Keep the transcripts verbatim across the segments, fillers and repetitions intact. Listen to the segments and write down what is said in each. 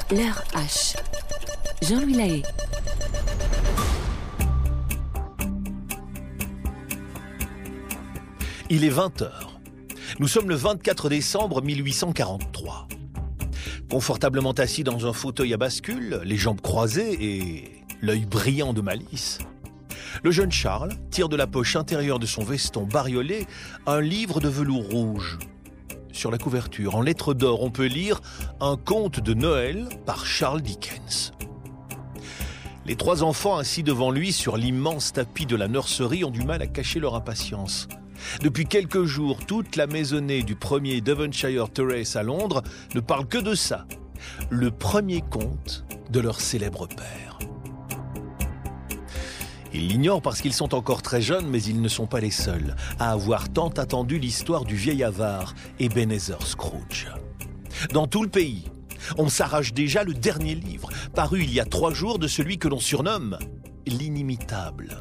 L'heure H. Jean-Louis Lahaye. Il est vingt heures. Nous sommes le vingt-quatre décembre mille huit cent quarante-trois. Confortablement assis dans un fauteuil à bascule, les jambes croisées et l'œil brillant de malice, le jeune Charles tire de la poche intérieure de son veston bariolé un livre de velours rouge. Sur la couverture, en lettres d'or, on peut lire « Un conte de Noël par Charles Dickens ». Les trois enfants assis devant lui sur l'immense tapis de la nurserie ont du mal à cacher leur impatience. Depuis quelques jours, toute la maisonnée du premier Devonshire Terrace à Londres ne parle que de ça. Le premier conte de leur célèbre père. Ils l'ignorent parce qu'ils sont encore très jeunes, mais ils ne sont pas les seuls à avoir tant attendu l'histoire du vieil avare Ebenezer Scrooge. Dans tout le pays, on s'arrache déjà le dernier livre, paru il y a trois jours, de celui que l'on surnomme l'inimitable.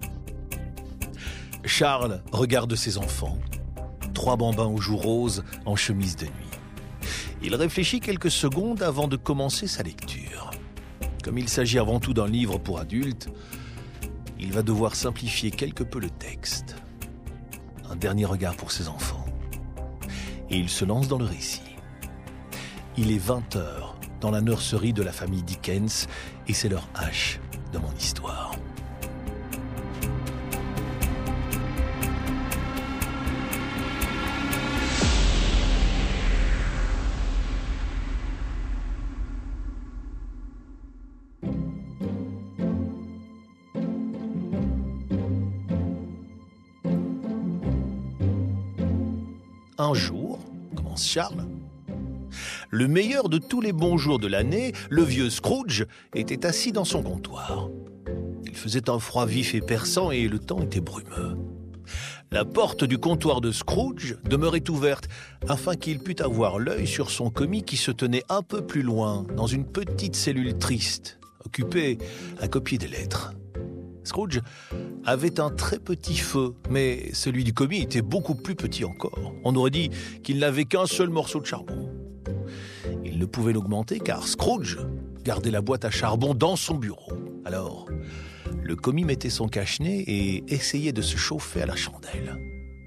Charles regarde ses enfants, trois bambins aux joues roses en chemise de nuit. Il réfléchit quelques secondes avant de commencer sa lecture. Comme il s'agit avant tout d'un livre pour adultes, il va devoir simplifier quelque peu le texte. Un dernier regard pour ses enfants. Et il se lance dans le récit. Il est vingt heures dans la nurserie de la famille Dickens et c'est l'heure H de mon histoire. Un jour, commence Charles, le meilleur de tous les bons jours de l'année, le vieux Scrooge était assis dans son comptoir. Il faisait un froid vif et perçant et le temps était brumeux. La porte du comptoir de Scrooge demeurait ouverte afin qu'il pût avoir l'œil sur son commis qui se tenait un peu plus loin, dans une petite cellule triste, occupée à copier des lettres. Scrooge avait un très petit feu, mais celui du commis était beaucoup plus petit encore. On aurait dit qu'il n'avait qu'un seul morceau de charbon. Il ne pouvait l'augmenter car Scrooge gardait la boîte à charbon dans son bureau. Alors, le commis mettait son cache-nez et essayait de se chauffer à la chandelle.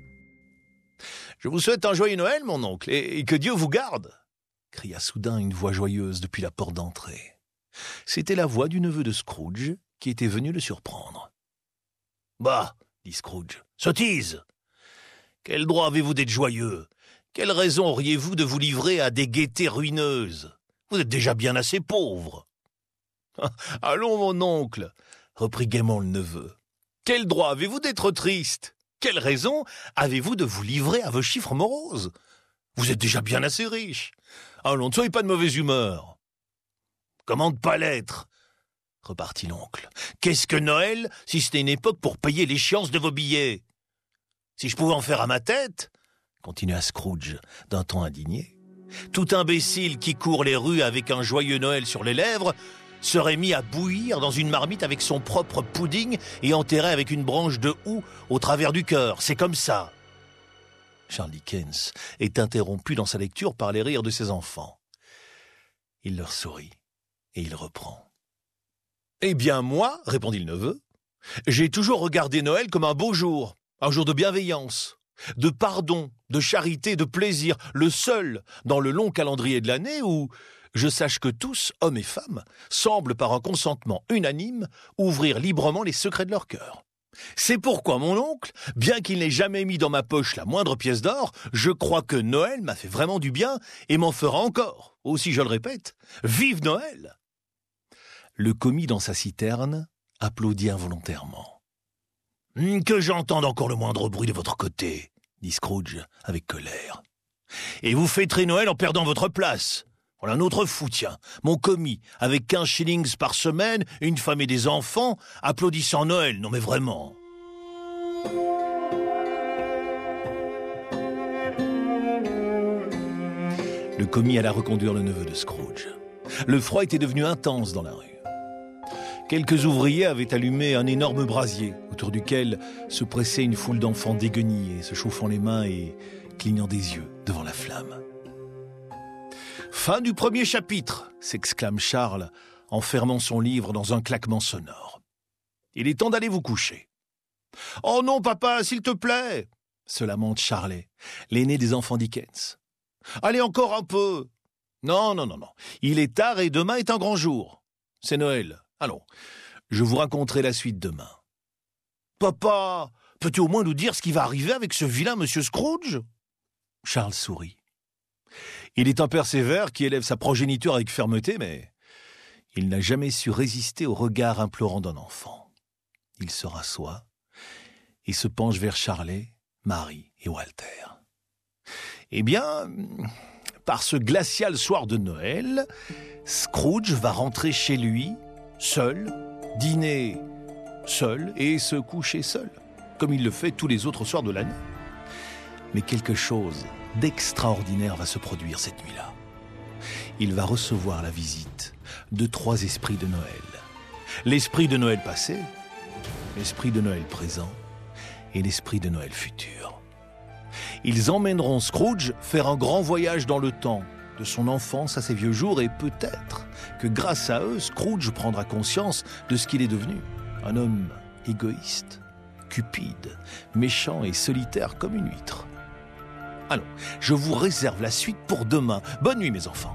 « Je vous souhaite un joyeux Noël, mon oncle, et que Dieu vous garde !» cria soudain une voix joyeuse depuis la porte d'entrée. C'était la voix du neveu de Scrooge qui était venu le surprendre. « Bah, dit Scrooge, sottise! Quel droit avez-vous d'être joyeux? Quelle raison auriez-vous de vous livrer à des gaietés ruineuses? Vous êtes déjà bien assez pauvre. »« Allons, mon oncle, reprit gaiement le neveu. Quel droit avez-vous d'être triste? Quelle raison avez-vous de vous livrer à vos chiffres moroses? Vous êtes déjà bien assez riche. Allons, ne soyez pas de mauvaise humeur. »« Comment ne pas l'être ?» repartit l'oncle. « Qu'est-ce que Noël, si ce n'est une époque pour payer l'échéance de vos billets? Si je pouvais en faire à ma tête, continua Scrooge d'un ton indigné, tout imbécile qui court les rues avec un joyeux Noël sur les lèvres serait mis à bouillir dans une marmite avec son propre pudding et enterré avec une branche de houx au travers du cœur. C'est comme ça. » Charles Dickens est interrompu dans sa lecture par les rires de ses enfants. Il leur sourit et il reprend. « Eh bien moi, répondit le neveu, j'ai toujours regardé Noël comme un beau jour, un jour de bienveillance, de pardon, de charité, de plaisir, le seul dans le long calendrier de l'année où je sache que tous, hommes et femmes, semblent par un consentement unanime ouvrir librement les secrets de leur cœur. C'est pourquoi mon oncle, bien qu'il n'ait jamais mis dans ma poche la moindre pièce d'or, je crois que Noël m'a fait vraiment du bien et m'en fera encore. Aussi, je le répète, vive Noël !» Le commis dans sa citerne applaudit involontairement. « Que j'entende encore le moindre bruit de votre côté, » dit Scrooge avec colère. « Et vous fêterez Noël en perdant votre place. Voilà un autre fou, tiens, mon commis, avec quinze shillings par semaine, une femme et des enfants, applaudissant Noël, non mais vraiment. » Le commis alla reconduire le neveu de Scrooge. Le froid était devenu intense dans la rue. Quelques ouvriers avaient allumé un énorme brasier, autour duquel se pressait une foule d'enfants déguenillés, se chauffant les mains et clignant des yeux devant la flamme. Fin du premier chapitre, s'exclame Charles, en fermant son livre dans un claquement sonore. Il est temps d'aller vous coucher. Oh non, papa, s'il te plaît, se lamente Charlet, l'aîné des enfants Dickens. Allez encore un peu. Non, non, non, non. Il est tard et demain est un grand jour. C'est Noël. Allons, je vous raconterai la suite demain. Papa, peux-tu au moins nous dire ce qui va arriver avec ce vilain monsieur Scrooge ? Charles sourit. Il est un père sévère qui élève sa progéniture avec fermeté, mais il n'a jamais su résister au regard implorant d'un enfant. Il se rassoit et se penche vers Charlet, Marie et Walter. Eh bien, par ce glacial soir de Noël, Scrooge va rentrer chez lui, seul, dîner seul et se coucher seul, comme il le fait tous les autres soirs de l'année. Mais quelque chose d'extraordinaire va se produire cette nuit-là. Il va recevoir la visite de trois esprits de Noël. L'esprit de Noël passé, l'esprit de Noël présent et l'esprit de Noël futur. Ils emmèneront Scrooge faire un grand voyage dans le temps, de son enfance à ses vieux jours, et peut-être que grâce à eux, Scrooge prendra conscience de ce qu'il est devenu. Un homme égoïste, cupide, méchant et solitaire comme une huître. Allons, je vous réserve la suite pour demain. Bonne nuit, mes enfants.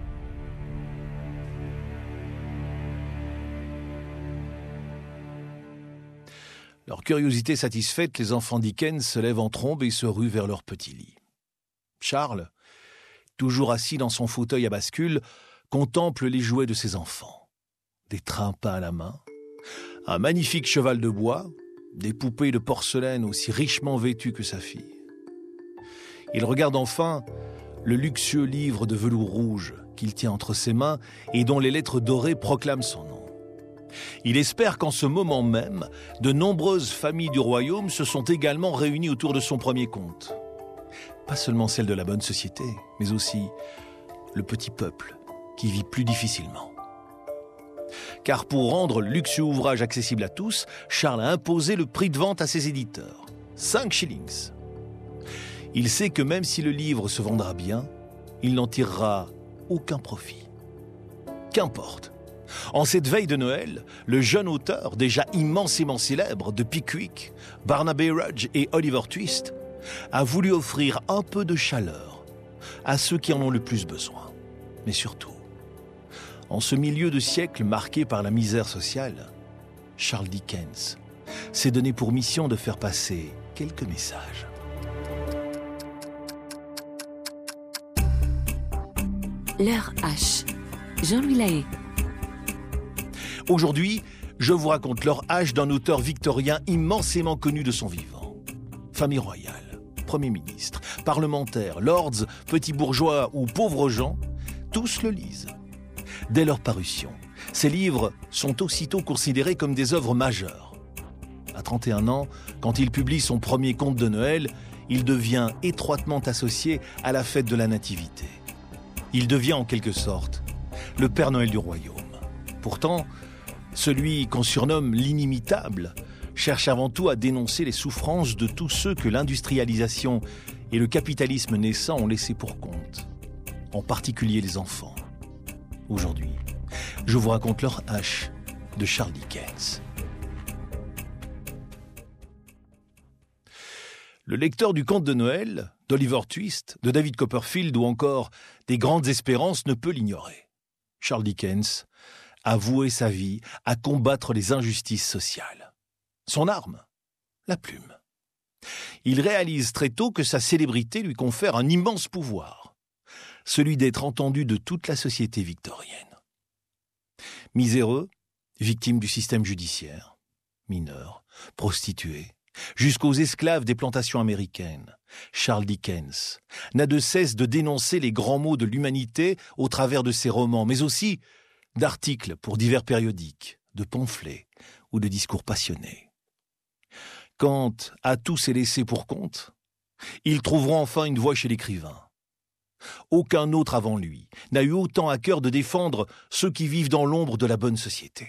Leur curiosité satisfaite, les enfants Dickens se lèvent en trombe et se ruent vers leur petit lit. Charles, toujours assis dans son fauteuil à bascule, contemple les jouets de ses enfants. Des trimpas à la main, un magnifique cheval de bois, des poupées de porcelaine aussi richement vêtues que sa fille. Il regarde enfin le luxueux livre de velours rouge qu'il tient entre ses mains et dont les lettres dorées proclament son nom. Il espère qu'en ce moment même, de nombreuses familles du royaume se sont également réunies autour de son premier conte. Pas seulement celles de la bonne société, mais aussi le petit peuple qui vit plus difficilement. Car pour rendre le luxueux ouvrage accessible à tous, Charles a imposé le prix de vente à ses éditeurs, cinq shillings. Il sait que même si le livre se vendra bien, il n'en tirera aucun profit. Qu'importe. En cette veille de Noël, le jeune auteur, déjà immensément célèbre, de Pickwick, Barnaby Rudge et Oliver Twist, a voulu offrir un peu de chaleur à ceux qui en ont le plus besoin. Mais surtout, en ce milieu de siècle marqué par la misère sociale, Charles Dickens s'est donné pour mission de faire passer quelques messages. L'heure H. Jean-Louis Lahaye. Aujourd'hui, je vous raconte l'heure H d'un auteur victorien immensément connu de son vivant. Famille royale, Premier ministre, parlementaires, lords, petits bourgeois ou pauvres gens, tous le lisent. Dès leur parution, ces livres sont aussitôt considérés comme des œuvres majeures. À trente et un ans, quand il publie son premier conte de Noël, il devient étroitement associé à la fête de la Nativité. Il devient en quelque sorte le Père Noël du royaume. Pourtant, celui qu'on surnomme l'inimitable cherche avant tout à dénoncer les souffrances de tous ceux que l'industrialisation et le capitalisme naissant ont laissé pour compte, en particulier les enfants. Aujourd'hui, je vous raconte l'heure H de Charles Dickens. Le lecteur du conte de Noël, d'Oliver Twist, de David Copperfield ou encore des Grandes Espérances ne peut l'ignorer. Charles Dickens a voué sa vie à combattre les injustices sociales. Son arme, la plume. Il réalise très tôt que sa célébrité lui confère un immense pouvoir, celui d'être entendu de toute la société victorienne. Miséreux, victime du système judiciaire, mineurs, prostituées, jusqu'aux esclaves des plantations américaines, Charles Dickens n'a de cesse de dénoncer les grands maux de l'humanité au travers de ses romans, mais aussi d'articles pour divers périodiques, de pamphlets ou de discours passionnés. Quand à tous est laissé pour compte, ils trouveront enfin une voie chez l'écrivain. Aucun autre avant lui n'a eu autant à cœur de défendre ceux qui vivent dans l'ombre de la bonne société.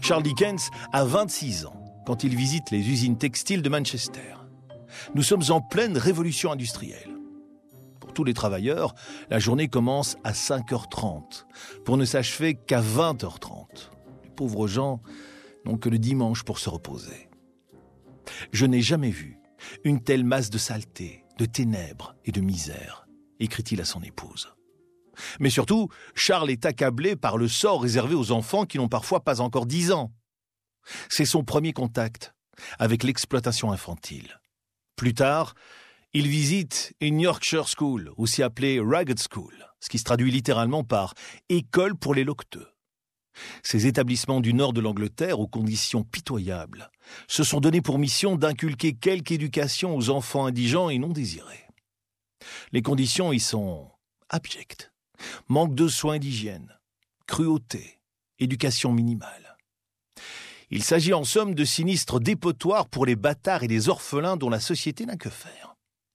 Charles Dickens a vingt-six ans quand il visite les usines textiles de Manchester. Nous sommes en pleine révolution industrielle. Pour tous les travailleurs, la journée commence à cinq heures trente pour ne s'achever qu'à vingt heures trente. Les pauvres gens n'ont que le dimanche pour se reposer. Je n'ai jamais vu une telle masse de saleté, de ténèbres et de misère, écrit-il à son épouse. Mais surtout, Charles est accablé par le sort réservé aux enfants qui n'ont parfois pas encore dix ans. C'est son premier contact avec l'exploitation infantile. Plus tard, il visite une Yorkshire School, aussi appelée Ragged School, ce qui se traduit littéralement par « école pour les loqueteux ». Ces établissements du nord de l'Angleterre, aux conditions pitoyables, se sont donnés pour mission d'inculquer quelque éducation aux enfants indigents et non désirés. Les conditions y sont abjectes. Manque de soins et d'hygiène, cruauté, éducation minimale. Il s'agit en somme de sinistres dépotoirs pour les bâtards et les orphelins dont la société n'a que faire.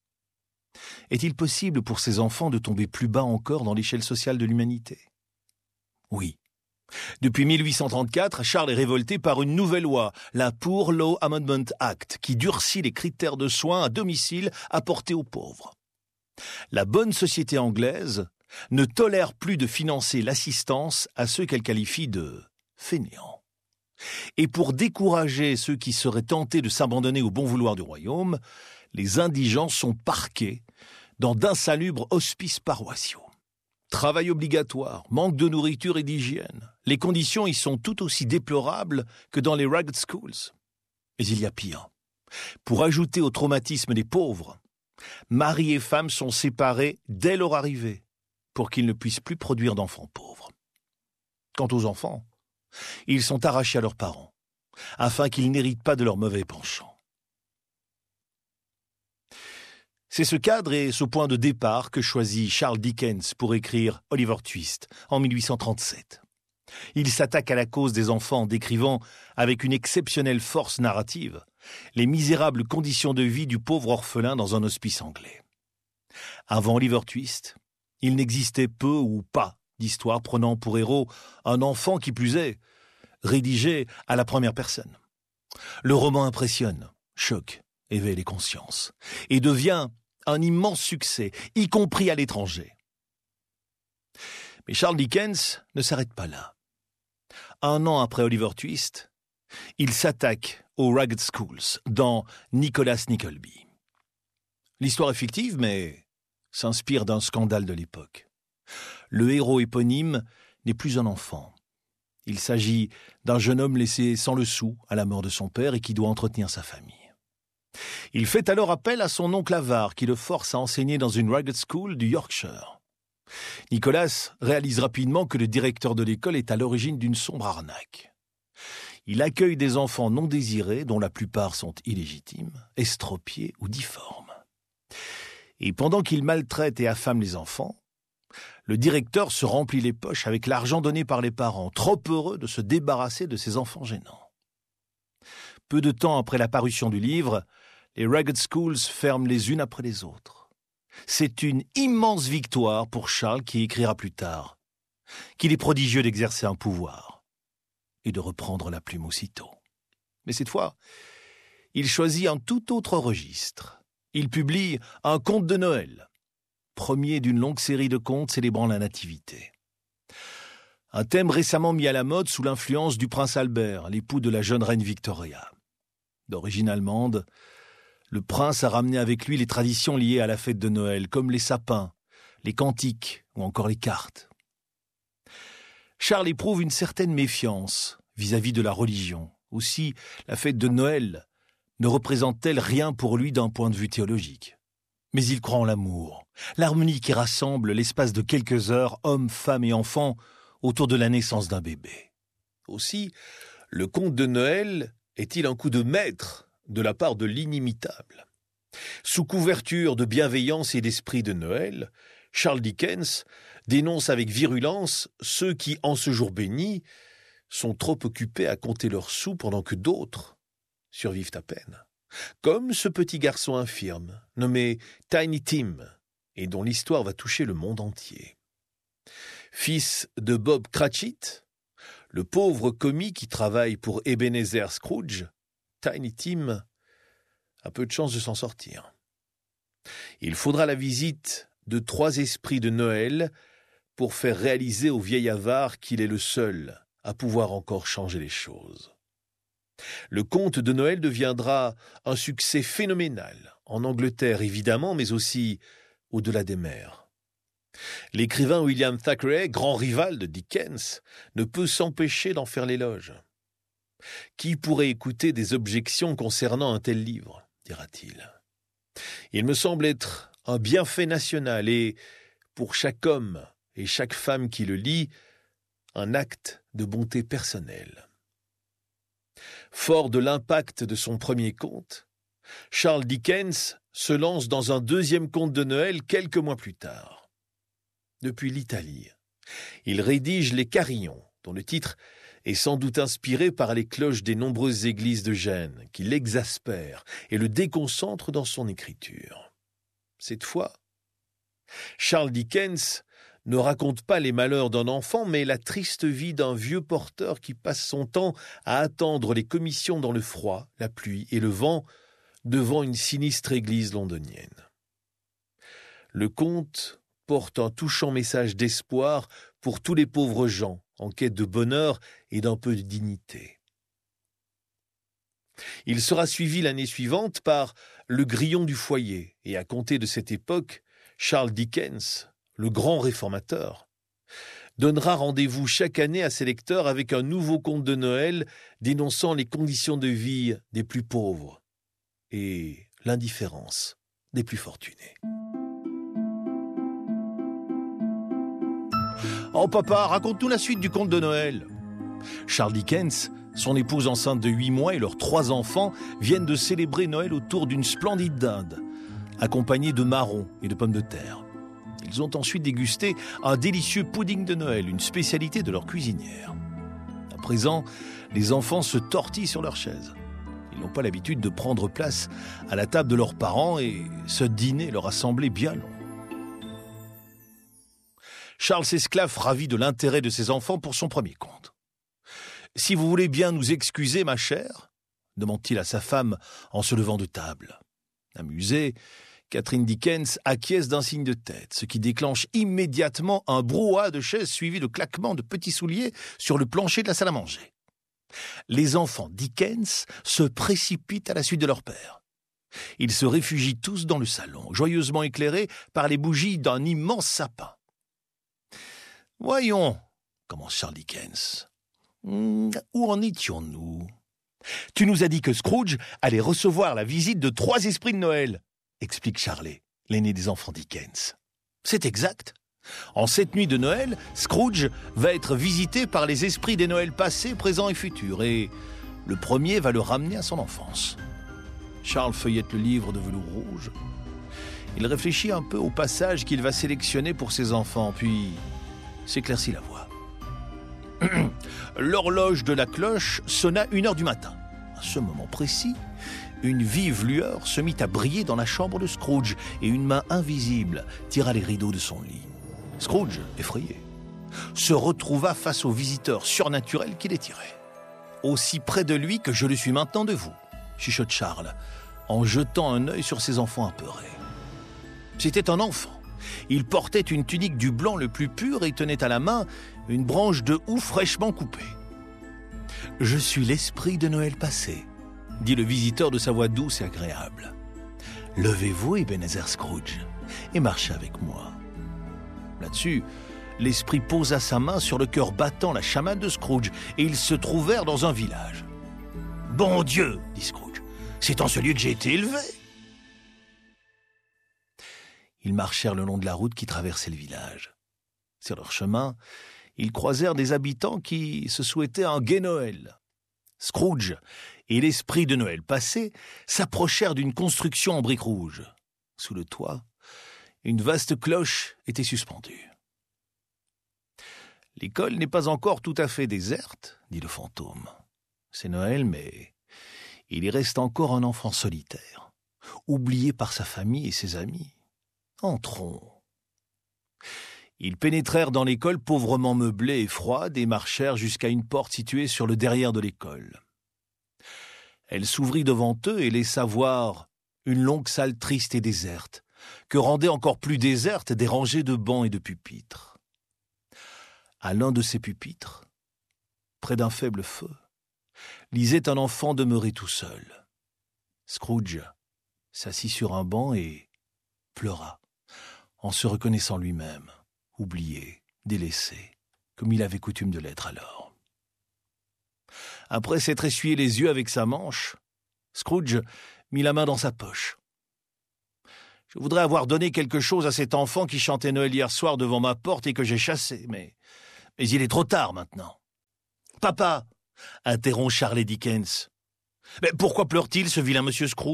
Est-il possible pour ces enfants de tomber plus bas encore dans l'échelle sociale de l'humanité ? Oui. Depuis mille huit cent trente-quatre, Charles est révolté par une nouvelle loi, la Poor Law Amendment Act, qui durcit les critères de soins à domicile apportés aux pauvres. La bonne société anglaise ne tolère plus de financer l'assistance à ceux qu'elle qualifie de fainéants. Et pour décourager ceux qui seraient tentés de s'abandonner au bon vouloir du royaume, les indigents sont parqués dans d'insalubres hospices paroissiaux. Travail obligatoire, manque de nourriture et d'hygiène. Les conditions y sont tout aussi déplorables que dans les Ragged Schools. Mais il y a pire. Pour ajouter au traumatisme des pauvres, mari et femme sont séparés dès leur arrivée, pour qu'ils ne puissent plus produire d'enfants pauvres. Quant aux enfants, ils sont arrachés à leurs parents, afin qu'ils n'héritent pas de leurs mauvais penchants. C'est ce cadre et ce point de départ que choisit Charles Dickens pour écrire Oliver Twist en mille huit cent trente-sept. Il s'attaque à la cause des enfants en décrivant, avec une exceptionnelle force narrative, les misérables conditions de vie du pauvre orphelin dans un hospice anglais. Avant Oliver Twist, il n'existait peu ou pas d'histoire prenant pour héros un enfant qui plus est, rédigé à la première personne. Le roman impressionne, choque, éveille les consciences et devient un immense succès, y compris à l'étranger. Mais Charles Dickens ne s'arrête pas là. Un an après Oliver Twist, il s'attaque aux Ragged Schools dans Nicholas Nickleby. L'histoire est fictive, mais s'inspire d'un scandale de l'époque. Le héros éponyme n'est plus un enfant. Il s'agit d'un jeune homme laissé sans le sou à la mort de son père et qui doit entretenir sa famille. Il fait alors appel à son oncle avare qui le force à enseigner dans une Ragged School du Yorkshire. Nicholas réalise rapidement que le directeur de l'école est à l'origine d'une sombre arnaque. Il accueille des enfants non désirés, dont la plupart sont illégitimes, estropiés ou difformes. Et pendant qu'il maltraite et affame les enfants, le directeur se remplit les poches avec l'argent donné par les parents, trop heureux de se débarrasser de ces enfants gênants. Peu de temps après la parution du livre, les Ragged Schools ferment les unes après les autres. C'est une immense victoire pour Charles qui écrira plus tard qu'il est prodigieux d'exercer un pouvoir et de reprendre la plume aussitôt. Mais cette fois, il choisit un tout autre registre. Il publie un conte de Noël, premier d'une longue série de contes célébrant la nativité. Un thème récemment mis à la mode sous l'influence du prince Albert, l'époux de la jeune reine Victoria. D'origine allemande, le prince a ramené avec lui les traditions liées à la fête de Noël, comme les sapins, les cantiques ou encore les cartes. Charles éprouve une certaine méfiance vis-à-vis de la religion. Aussi, la fête de Noël ne représente-t-elle rien pour lui d'un point de vue théologique. Mais il croit en l'amour, l'harmonie qui rassemble l'espace de quelques heures hommes, femmes et enfants autour de la naissance d'un bébé. Aussi, le conte de Noël est-il un coup de maître de la part de l'inimitable. Sous couverture de bienveillance et d'esprit de Noël, Charles Dickens dénonce avec virulence ceux qui, en ce jour béni, sont trop occupés à compter leurs sous pendant que d'autres survivent à peine. Comme ce petit garçon infirme, nommé Tiny Tim, et dont l'histoire va toucher le monde entier. Fils de Bob Cratchit, Le pauvre commis qui travaille pour Ebenezer Scrooge, Tiny Tim, a peu de chance de s'en sortir. Il faudra la visite de trois esprits de Noël pour faire réaliser au vieil avare qu'il est le seul à pouvoir encore changer les choses. Le conte de Noël deviendra un succès phénoménal, en Angleterre évidemment, mais aussi au-delà des mers. L'écrivain William Thackeray, grand rival de Dickens, ne peut s'empêcher d'en faire l'éloge. Qui pourrait écouter des objections concernant un tel livre, dira-t-il. Il me semble être un bienfait national et, pour chaque homme et chaque femme qui le lit, un acte de bonté personnelle. Fort de l'impact de son premier conte, Charles Dickens se lance dans un deuxième conte de Noël quelques mois plus tard. Depuis l'Italie, il rédige Les Carillons, dont le titre est sans doute inspiré par les cloches des nombreuses églises de Gênes, qui l'exaspèrent et le déconcentrent dans son écriture. Cette fois, Charles Dickens ne raconte pas les malheurs d'un enfant, mais la triste vie d'un vieux porteur qui passe son temps à attendre les commissions dans le froid, la pluie et le vent devant une sinistre église londonienne. Le conte porte un touchant message d'espoir pour tous les pauvres gens en quête de bonheur et d'un peu de dignité. Il sera suivi l'année suivante par Le Grillon du foyer, et à compter de cette époque, Charles Dickens, le grand réformateur, donnera rendez-vous chaque année à ses lecteurs avec un nouveau conte de Noël dénonçant les conditions de vie des plus pauvres et l'indifférence des plus fortunés. « Oh papa, raconte-nous la suite du conte de Noël !» Charles Dickens, son épouse enceinte de huit mois et leurs trois enfants viennent de célébrer Noël autour d'une splendide dinde, accompagnée de marrons et de pommes de terre. Ils ont ensuite dégusté un délicieux pudding de Noël, une spécialité de leur cuisinière. À présent, les enfants se tortillent sur leurs chaises. Ils n'ont pas l'habitude de prendre place à la table de leurs parents et ce dîner leur a semblé bien long. Charles s'esclaffe ravi de l'intérêt de ses enfants pour son premier conte. « Si vous voulez bien nous excuser, ma chère ?» demande-t-il à sa femme en se levant de table. Amusée, Catherine Dickens acquiesce d'un signe de tête, ce qui déclenche immédiatement un brouhaha de chaises suivi de claquements de petits souliers sur le plancher de la salle à manger. Les enfants Dickens se précipitent à la suite de leur père. Ils se réfugient tous dans le salon, joyeusement éclairés par les bougies d'un immense sapin. « Voyons, » commence Charles Dickens. Mmh, « Où en étions-nous ? Tu nous as dit que Scrooge allait recevoir la visite de trois esprits de Noël, explique Charlie, l'aîné des enfants Dickens. C'est exact. En cette nuit de Noël, Scrooge va être visité par les esprits des Noëls passés, présents et futurs, et le premier va le ramener à son enfance. Charles feuillette le livre de velours rouge. Il réfléchit un peu au passage qu'il va sélectionner pour ses enfants, puis s'éclaircit la voix. L'horloge de la cloche sonna une heure du matin. À ce moment précis, une vive lueur se mit à briller dans la chambre de Scrooge et une main invisible tira les rideaux de son lit. Scrooge, effrayé, se retrouva face au visiteur surnaturel qui les tirait. « Aussi près de lui que je le suis maintenant de vous », chuchote Charles, en jetant un œil sur ses enfants apeurés. C'était un enfant. Il portait une tunique du blanc le plus pur et tenait à la main une branche de houx fraîchement coupée. « Je suis l'esprit de Noël passé », dit le visiteur de sa voix douce et agréable. « Levez-vous, Ebenezer Scrooge, et marchez avec moi. » Là-dessus, l'esprit posa sa main sur le cœur battant la chamade de Scrooge et ils se trouvèrent dans un village. « Bon Dieu, dit Scrooge, c'est en ce lieu que j'ai été élevé. » Ils marchèrent le long de la route qui traversait le village. Sur leur chemin, ils croisèrent des habitants qui se souhaitaient un gai Noël. Scrooge et l'esprit de Noël passé s'approchèrent d'une construction en briques rouges. Sous le toit, une vaste cloche était suspendue. « L'école n'est pas encore tout à fait déserte, dit le fantôme. C'est Noël, mais il y reste encore un enfant solitaire, oublié par sa famille et ses amis. Entrons. » Ils pénétrèrent dans l'école pauvrement meublée et froide et marchèrent jusqu'à une porte située sur le derrière de l'école. Elle s'ouvrit devant eux et laissa voir une longue salle triste et déserte, que rendaient encore plus désertes des rangées de bancs et de pupitres. À l'un de ces pupitres, près d'un faible feu, lisait un enfant demeuré tout seul. Scrooge s'assit sur un banc et pleura, en se reconnaissant lui-même, oublié, délaissé, comme il avait coutume de l'être alors. Après s'être essuyé les yeux avec sa manche, Scrooge mit la main dans sa poche. « Je voudrais avoir donné quelque chose à cet enfant qui chantait Noël hier soir devant ma porte et que j'ai chassé, mais, mais il est trop tard maintenant. »« Papa !» interrompt Charles Dickens. « Mais pourquoi pleure-t-il, ce vilain monsieur Scrooge ?»«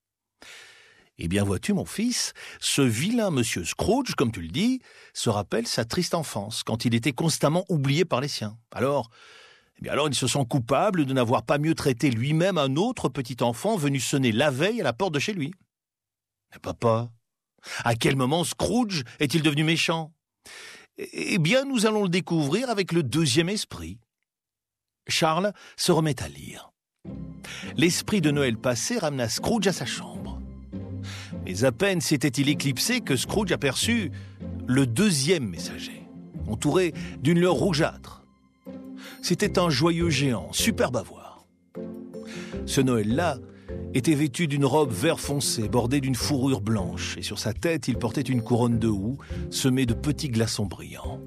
Eh bien, vois-tu, mon fils, ce vilain monsieur Scrooge, comme tu le dis, se rappelle sa triste enfance, quand il était constamment oublié par les siens. Alors, eh bien alors il se sent coupable de n'avoir pas mieux traité lui-même un autre petit enfant venu sonner la veille à la porte de chez lui. Mais papa, à quel moment Scrooge est-il devenu méchant ? Eh bien, nous allons le découvrir avec le deuxième esprit. » Charles se remet à lire. L'esprit de Noël passé ramena Scrooge à sa chambre. Mais à peine s'était-il éclipsé que Scrooge aperçut le deuxième messager, entouré d'une lueur rougeâtre. C'était un joyeux géant, superbe à voir. Ce Noël-là était vêtu d'une robe vert foncé, bordée d'une fourrure blanche, et sur sa tête, il portait une couronne de houx, semée de petits glaçons brillants.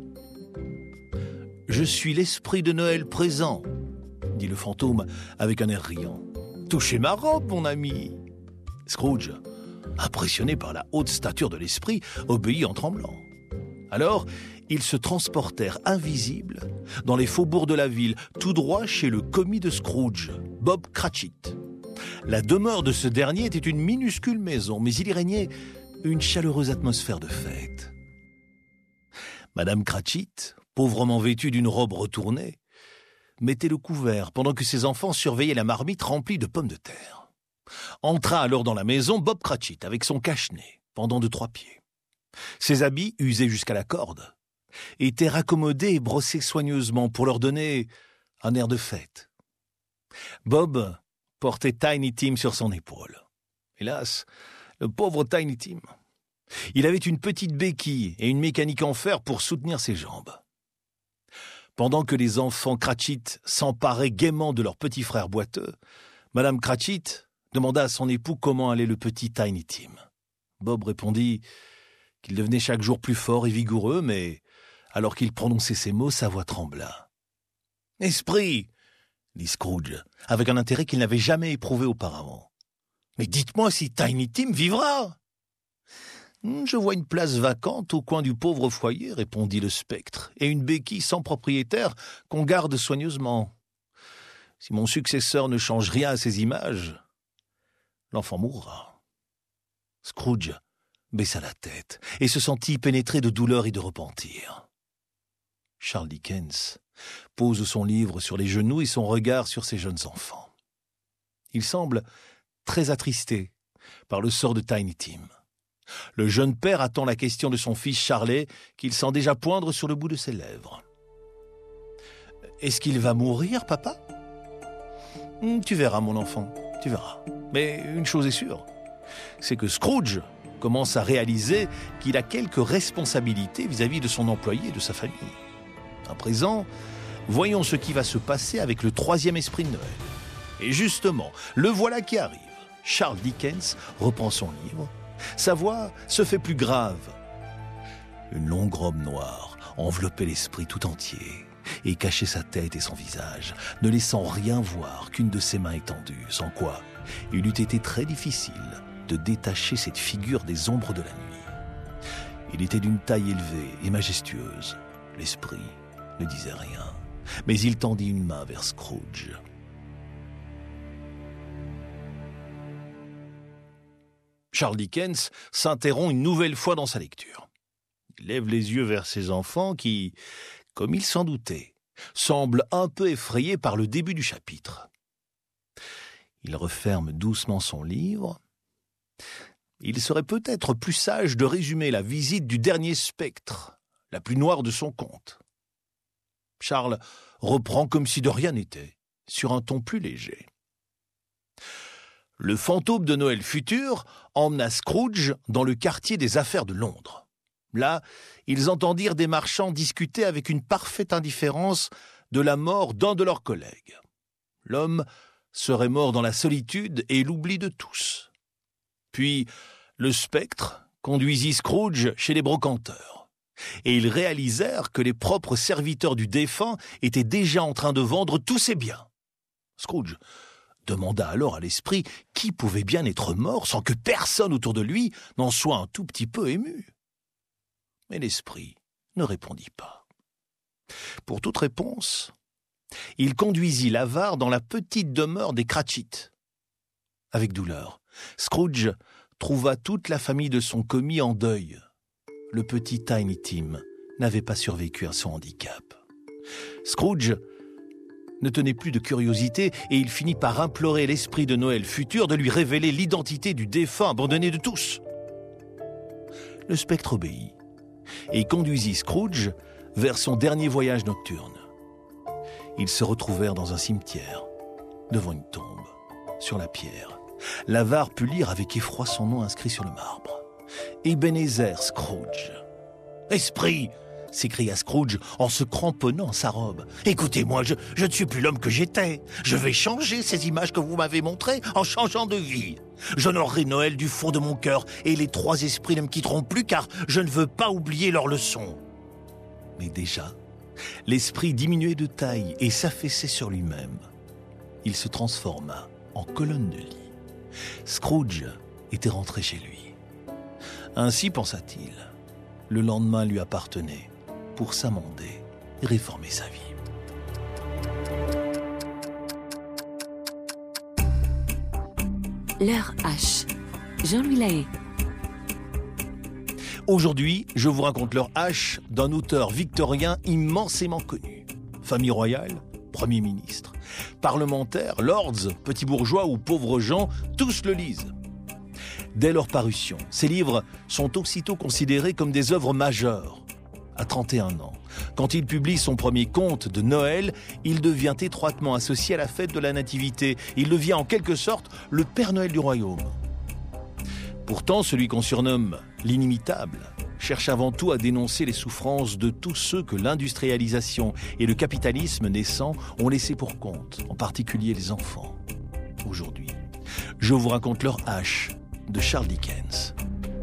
« Je suis l'esprit de Noël présent », dit le fantôme avec un air riant. « Touchez ma robe, mon ami !» Scrooge, impressionné par la haute stature de l'esprit, obéit en tremblant. Alors, ils se transportèrent invisibles dans les faubourgs de la ville, tout droit chez le commis de Scrooge, Bob Cratchit. La demeure de ce dernier était une minuscule maison, mais il y régnait une chaleureuse atmosphère de fête. Madame Cratchit, pauvrement vêtue d'une robe retournée, mettait le couvert pendant que ses enfants surveillaient la marmite remplie de pommes de terre. Entra alors dans la maison Bob Cratchit avec son cache-nez, pendant de trois pieds. Ses habits, usés jusqu'à la corde, étaient raccommodés et brossés soigneusement pour leur donner un air de fête. Bob portait Tiny Tim sur son épaule. Hélas, le pauvre Tiny Tim. Il avait une petite béquille et une mécanique en fer pour soutenir ses jambes. Pendant que les enfants Cratchit s'emparaient gaiement de leur petit frère boiteux, Madame Cratchit demanda à son époux comment allait le petit Tiny Tim. Bob répondit qu'il devenait chaque jour plus fort et vigoureux, mais alors qu'il prononçait ces mots, sa voix trembla. « Esprit !» dit Scrooge, avec un intérêt qu'il n'avait jamais éprouvé auparavant. « Mais dites-moi si Tiny Tim vivra !»« Je vois une place vacante au coin du pauvre foyer, » répondit le spectre, « et une béquille sans propriétaire qu'on garde soigneusement. Si mon successeur ne change rien à ces images, l'enfant mourra. » Scrooge baissa la tête et se sentit pénétré de douleur et de repentir. Charles Dickens pose son livre sur les genoux et son regard sur ses jeunes enfants. Il semble très attristé par le sort de Tiny Tim. Le jeune père attend la question de son fils Charlet, qu'il sent déjà poindre sur le bout de ses lèvres. « Est-ce qu'il va mourir, papa ?»« Tu verras, mon enfant, tu verras. Mais une chose est sûre, c'est que Scrooge commence à réaliser qu'il a quelques responsabilités vis-à-vis de son employé et de sa famille. À présent, voyons ce qui va se passer avec le troisième esprit de Noël. Et justement, le voilà qui arrive. Charles Dickens reprend son livre. Sa voix se fait plus grave. Une longue robe noire enveloppait l'esprit tout entier et cachait sa tête et son visage, ne laissant rien voir qu'une de ses mains étendues, sans quoi il eût été très difficile de détacher cette figure des ombres de la nuit. Il était d'une taille élevée et majestueuse. L'esprit ne disait rien, mais il tendit une main vers Scrooge. Charles Dickens s'interrompt une nouvelle fois dans sa lecture. Il lève les yeux vers ses enfants qui, comme il s'en doutait, semblent un peu effrayés par le début du chapitre. Il referme doucement son livre. Il serait peut-être plus sage de résumer la visite du dernier spectre, la plus noire de son conte. Charles reprend comme si de rien n'était, sur un ton plus léger. Le fantôme de Noël futur emmena Scrooge dans le quartier des affaires de Londres. Là, ils entendirent des marchands discuter avec une parfaite indifférence de la mort d'un de leurs collègues. L'homme serait mort dans la solitude et l'oubli de tous. Puis, le spectre conduisit Scrooge chez les brocanteurs. Et ils réalisèrent que les propres serviteurs du défunt étaient déjà en train de vendre tous ses biens. Scrooge demanda alors à l'esprit qui pouvait bien être mort sans que personne autour de lui n'en soit un tout petit peu ému. Mais l'esprit ne répondit pas. Pour toute réponse, il conduisit l'avare dans la petite demeure des Cratchit. Avec douleur, Scrooge trouva toute la famille de son commis en deuil. Le petit Tiny Tim n'avait pas survécu à son handicap. Scrooge ne tenait plus de curiosité et il finit par implorer l'esprit de Noël futur de lui révéler l'identité du défunt abandonné de tous. Le spectre obéit et conduisit Scrooge vers son dernier voyage nocturne. Ils se retrouvèrent dans un cimetière, devant une tombe, sur la pierre. L'avare put lire avec effroi son nom inscrit sur le marbre. Ebenezer Scrooge. « Esprit !» s'écria Scrooge en se cramponnant à sa robe. « Écoutez-moi, je, je ne suis plus l'homme que j'étais. Je vais changer ces images que vous m'avez montrées en changeant de vie. J'honorerai Noël du fond de mon cœur et les trois esprits ne me quitteront plus car je ne veux pas oublier leur leçon. » Mais déjà, l'esprit diminuait de taille et s'affaissait sur lui-même. Il se transforma en colonne de lit. Scrooge était rentré chez lui. Ainsi pensa-t-il. Le lendemain lui appartenait pour s'amender et réformer sa vie. L'heure H. Jean-Louis Lahaye. Aujourd'hui, je vous raconte l'heure H d'un auteur victorien immensément connu. Famille royale, Premier ministre, parlementaires, lords, petits bourgeois ou pauvres gens, tous le lisent. Dès leur parution, ces livres sont aussitôt considérés comme des œuvres majeures. À trente et un ans, quand il publie son premier conte de Noël, il devient étroitement associé à la fête de la Nativité. Il devient en quelque sorte le Père Noël du royaume. Pourtant, celui qu'on surnomme l'inimitable cherche avant tout à dénoncer les souffrances de tous ceux que l'industrialisation et le capitalisme naissant ont laissé pour compte, en particulier les enfants. Aujourd'hui, je vous raconte l'heure H de Charles Dickens.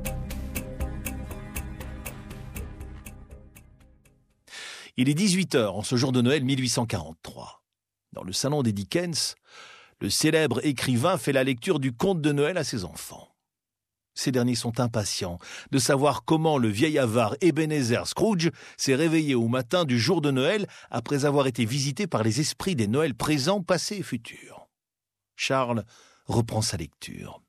Il est dix-huit heures en ce jour de Noël mille huit cent quarante-trois. Dans le salon des Dickens, le célèbre écrivain fait la lecture du conte de Noël à ses enfants. Ces derniers sont impatients de savoir comment le vieil avare Ebenezer Scrooge s'est réveillé au matin du jour de Noël après avoir été visité par les esprits des Noëls présents, passés et futurs. Charles reprend sa lecture.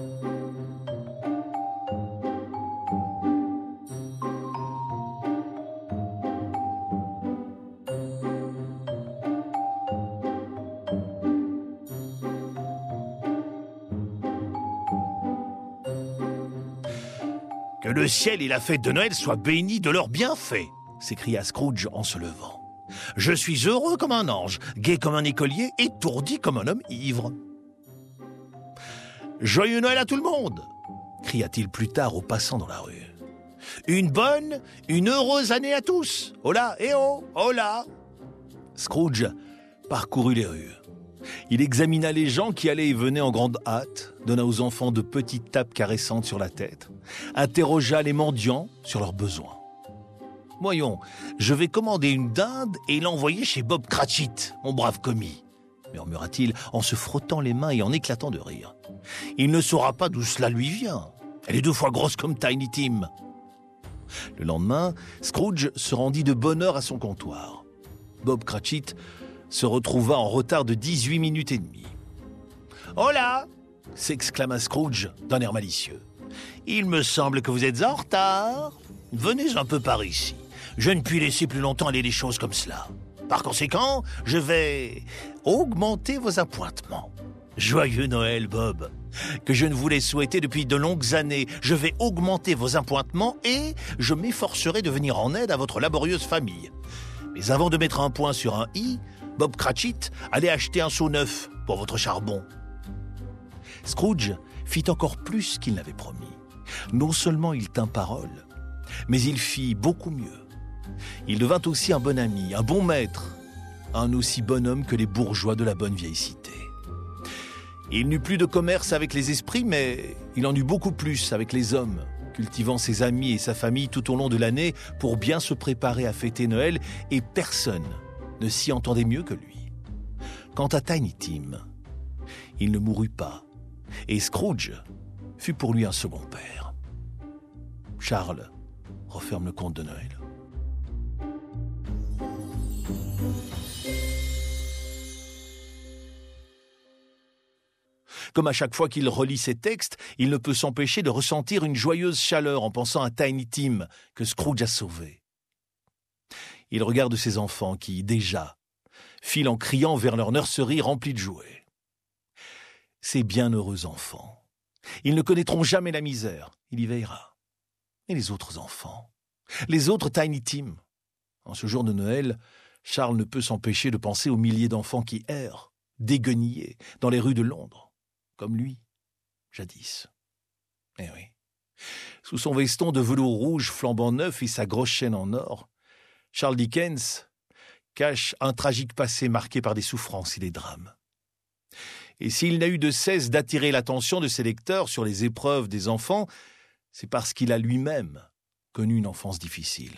« Que le ciel et la fête de Noël soient bénis de leurs bienfaits !» s'écria Scrooge en se levant. « Je suis heureux comme un ange, gai comme un écolier, étourdi comme un homme ivre. »« Joyeux Noël à tout le monde !» cria-t-il plus tard aux passants dans la rue. « Une bonne, une heureuse année à tous ! Hola, eh oh, hola !» Scrooge parcourut les rues. Il examina les gens qui allaient et venaient en grande hâte, donna aux enfants de petites tapes caressantes sur la tête, interrogea les mendiants sur leurs besoins. « Voyons, je vais commander une dinde et l'envoyer chez Bob Cratchit, mon brave commis, » murmura-t-il en se frottant les mains et en éclatant de rire. « Il ne saura pas d'où cela lui vient. Elle est deux fois grosse comme Tiny Tim. » Le lendemain, Scrooge se rendit de bonne heure à son comptoir. Bob Cratchit se retrouva en retard de dix-huit minutes et demie. « Hola !» s'exclama Scrooge d'un air malicieux. « Il me semble que vous êtes en retard. Venez un peu par ici. Je ne puis laisser plus longtemps aller les choses comme cela. Par conséquent, je vais augmenter vos appointements. Joyeux Noël, Bob. que je ne voulais souhaiter depuis de longues années. Je vais augmenter vos appointements et je m'efforcerai de venir en aide à votre laborieuse famille. Mais avant de mettre un point sur un i, Bob Cratchit allait acheter un seau neuf pour votre charbon. » Scrooge fit encore plus qu'il n'avait promis. Non seulement il tint parole, mais il fit beaucoup mieux. Il devint aussi un bon ami, un bon maître, un aussi bon homme que les bourgeois de la bonne vieille cité. Il n'eut plus de commerce avec les esprits, mais il en eut beaucoup plus avec les hommes, cultivant ses amis et sa famille tout au long de l'année pour bien se préparer à fêter Noël, et personne ne s'y entendait mieux que lui. Quant à Tiny Tim, il ne mourut pas, et Scrooge fut pour lui un second père. Charles referme le conte de Noël. Comme à chaque fois qu'il relit ses textes, il ne peut s'empêcher de ressentir une joyeuse chaleur en pensant à Tiny Tim que Scrooge a sauvé. Il regarde ses enfants qui, déjà, filent en criant vers leur nurserie remplie de jouets. Ces bienheureux enfants, ils ne connaîtront jamais la misère, il y veillera. Et les autres enfants, les autres Tiny Tim. En ce jour de Noël, Charles ne peut s'empêcher de penser aux milliers d'enfants qui errent, déguenillés, dans les rues de Londres. Comme lui, jadis. Eh oui. Sous son veston de velours rouge flambant neuf et sa grosse chaîne en or, Charles Dickens cache un tragique passé marqué par des souffrances et des drames. Et s'il n'a eu de cesse d'attirer l'attention de ses lecteurs sur les épreuves des enfants, c'est parce qu'il a lui-même connu une enfance difficile.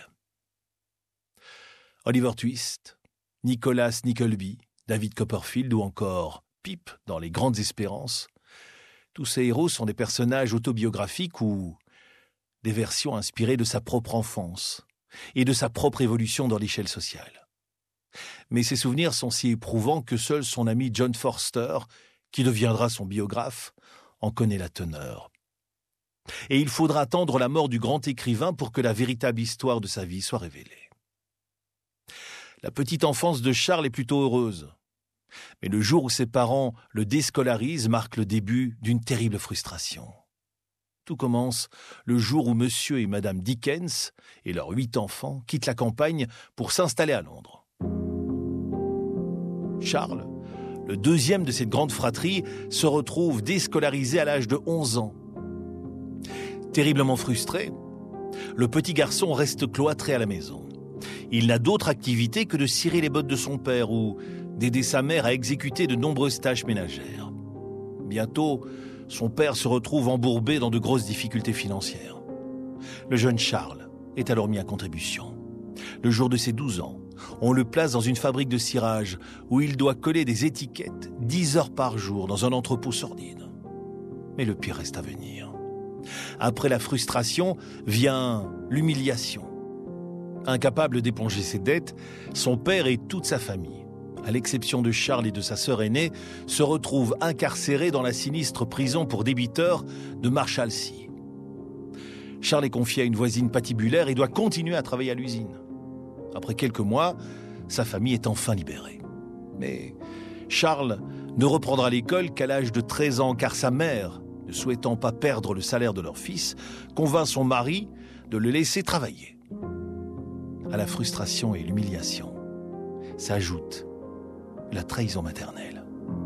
Oliver Twist, Nicholas Nickleby, David Copperfield ou encore Pip dans Les Grandes Espérances, tous ces héros sont des personnages autobiographiques ou des versions inspirées de sa propre enfance et de sa propre évolution dans l'échelle sociale. Mais ces souvenirs sont si éprouvants que seul son ami John Forster, qui deviendra son biographe, en connaît la teneur. Et il faudra attendre la mort du grand écrivain pour que la véritable histoire de sa vie soit révélée. La petite enfance de Charles est plutôt heureuse. Mais le jour où ses parents le déscolarisent marque le début d'une terrible frustration. Tout commence le jour où Monsieur et Madame Dickens et leurs huit enfants quittent la campagne pour s'installer à Londres. Charles, le deuxième de cette grande fratrie, se retrouve déscolarisé à l'âge de onze ans. Terriblement frustré, le petit garçon reste cloîtré à la maison. Il n'a d'autre activité que de cirer les bottes de son père ou d'aider sa mère à exécuter de nombreuses tâches ménagères. Bientôt, son père se retrouve embourbé dans de grosses difficultés financières. Le jeune Charles est alors mis à contribution. Le jour de ses douze ans, on le place dans une fabrique de cirage où il doit coller des étiquettes dix heures par jour dans un entrepôt sordide. Mais le pire reste à venir. Après la frustration vient l'humiliation. Incapable d'éponger ses dettes, son père et toute sa famille, à l'exception de Charles et de sa sœur aînée, se retrouvent incarcérés dans la sinistre prison pour débiteurs de Marshalsea. Charles est confié à une voisine patibulaire et doit continuer à travailler à l'usine. Après quelques mois, sa famille est enfin libérée. Mais Charles ne reprendra l'école qu'à l'âge de treize ans, car sa mère, ne souhaitant pas perdre le salaire de leur fils, convainc son mari de le laisser travailler. À la frustration et l'humiliation s'ajoute la trahison maternelle.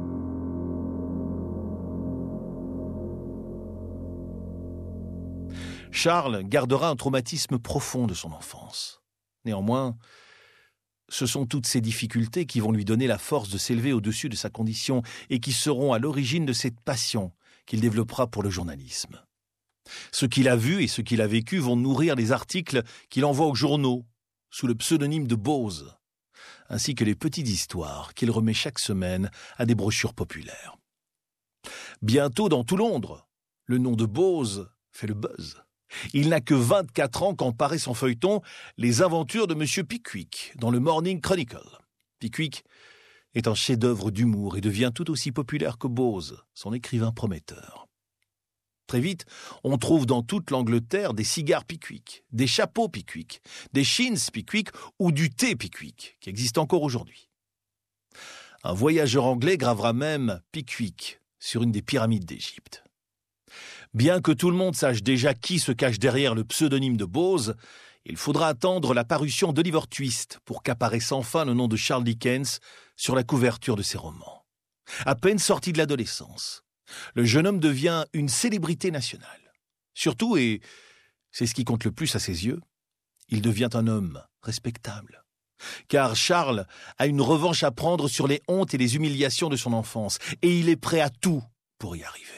Charles gardera un traumatisme profond de son enfance. Néanmoins, ce sont toutes ces difficultés qui vont lui donner la force de s'élever au-dessus de sa condition et qui seront à l'origine de cette passion qu'il développera pour le journalisme. Ce qu'il a vu et ce qu'il a vécu vont nourrir les articles qu'il envoie aux journaux sous le pseudonyme de Boz, ainsi que les petites histoires qu'il remet chaque semaine à des brochures populaires. Bientôt, dans tout Londres, le nom de Boz fait le buzz. Il n'a que vingt-quatre ans quand paraît son feuilleton « Les aventures de Monsieur Pickwick » dans le Morning Chronicle. Pickwick est un chef-d'œuvre d'humour et devient tout aussi populaire que Boz, son écrivain prometteur. Très vite, on trouve dans toute l'Angleterre des cigares Pickwick, des chapeaux Pickwick, des chins Pickwick ou du thé Pickwick, qui existe encore aujourd'hui. Un voyageur anglais gravera même Pickwick sur une des pyramides d'Égypte. Bien que tout le monde sache déjà qui se cache derrière le pseudonyme de Bose, il faudra attendre la parution d'Oliver Twist pour qu'apparaisse enfin le nom de Charles Dickens sur la couverture de ses romans. À peine sorti de l'adolescence, le jeune homme devient une célébrité nationale. Surtout, et c'est ce qui compte le plus à ses yeux, il devient un homme respectable. Car Charles a une revanche à prendre sur les hontes et les humiliations de son enfance, et il est prêt à tout pour y arriver.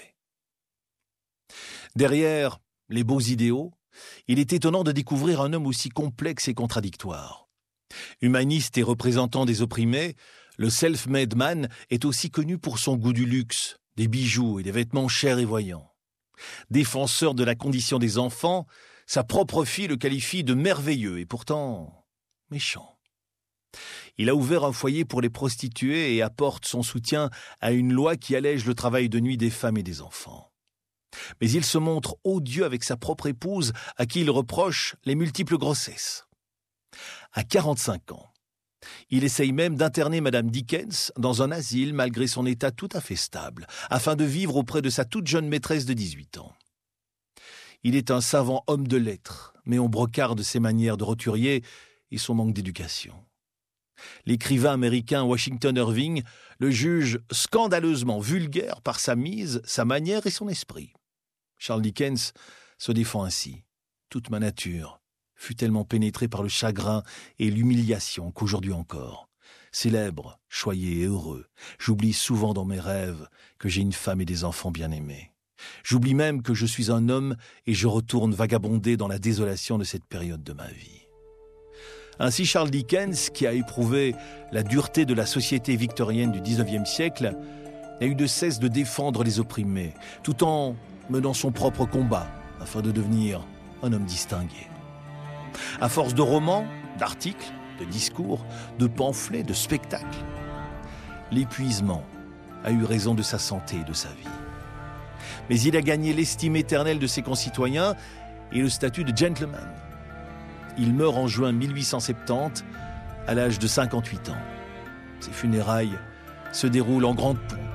Derrière les beaux idéaux, il est étonnant de découvrir un homme aussi complexe et contradictoire. Humaniste et représentant des opprimés, le self-made man est aussi connu pour son goût du luxe, des bijoux et des vêtements chers et voyants. Défenseur de la condition des enfants, sa propre fille le qualifie de merveilleux et pourtant méchant. Il a ouvert un foyer pour les prostituées et apporte son soutien à une loi qui allège le travail de nuit des femmes et des enfants. Mais il se montre odieux avec sa propre épouse, à qui il reproche les multiples grossesses. À quarante-cinq ans, il essaye même d'interner Madame Dickens dans un asile malgré son état tout à fait stable, afin de vivre auprès de sa toute jeune maîtresse de dix-huit ans. Il est un savant homme de lettres, mais on brocarde ses manières de roturier et son manque d'éducation. L'écrivain américain Washington Irving le juge scandaleusement vulgaire par sa mise, sa manière et son esprit. Charles Dickens se défend ainsi. Toute ma nature fut tellement pénétrée par le chagrin et l'humiliation qu'aujourd'hui encore, célèbre, choyé et heureux, j'oublie souvent dans mes rêves que j'ai une femme et des enfants bien-aimés. J'oublie même que je suis un homme et je retourne vagabonder dans la désolation de cette période de ma vie. Ainsi, Charles Dickens, qui a éprouvé la dureté de la société victorienne du dix-neuvième siècle, n'a eu de cesse de défendre les opprimés, tout en menant son propre combat afin de devenir un homme distingué. À force de romans, d'articles, de discours, de pamphlets, de spectacles, l'épuisement a eu raison de sa santé et de sa vie. Mais il a gagné l'estime éternelle de ses concitoyens et le statut de gentleman. Il meurt en juin mille huit cent soixante-dix, à l'âge de cinquante-huit ans. Ses funérailles se déroulent en grande pompe.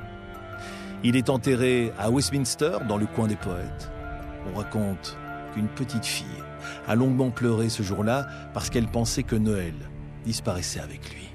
Il est enterré à Westminster, dans le coin des poètes. On raconte qu'une petite fille a longuement pleuré ce jour-là parce qu'elle pensait que Noël disparaissait avec lui.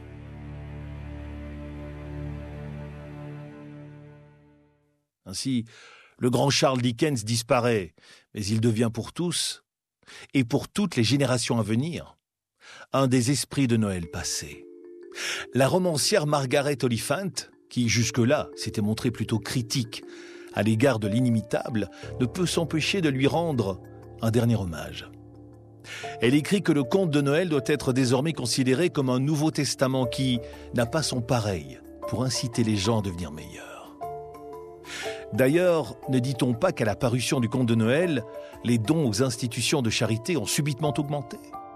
Ainsi, le grand Charles Dickens disparaît, mais il devient pour tous, et pour toutes les générations à venir, un des esprits de Noël passé. La romancière Margaret Oliphant, qui jusque-là s'était montrée plutôt critique à l'égard de l'inimitable, ne peut s'empêcher de lui rendre un dernier hommage. Elle écrit que le conte de Noël doit être désormais considéré comme un Nouveau Testament qui n'a pas son pareil pour inciter les gens à devenir meilleurs. D'ailleurs, ne dit-on pas qu'à la parution du conte de Noël, les dons aux institutions de charité ont subitement augmenté ?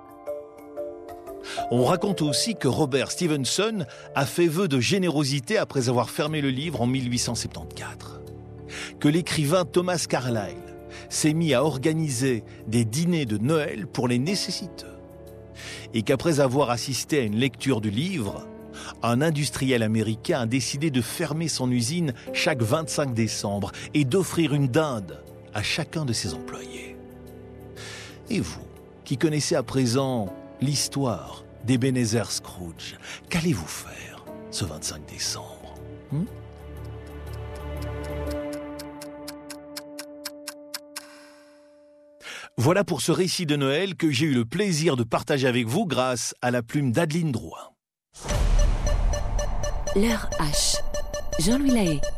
On raconte aussi que Robert Stevenson a fait vœu de générosité après avoir fermé le livre en mille huit cent soixante-quatorze. Que l'écrivain Thomas Carlyle s'est mis à organiser des dîners de Noël pour les nécessiteux. Et qu'après avoir assisté à une lecture du livre, un industriel américain a décidé de fermer son usine chaque vingt-cinq décembre et d'offrir une dinde à chacun de ses employés. Et vous, qui connaissez à présent l'histoire d'Ebenezer Scrooge, qu'allez-vous faire ce vingt-cinq décembre hmm Voilà pour ce récit de Noël que j'ai eu le plaisir de partager avec vous grâce à la plume d'Adeline Drouin. L'heure H. Jean-Louis Lahaye.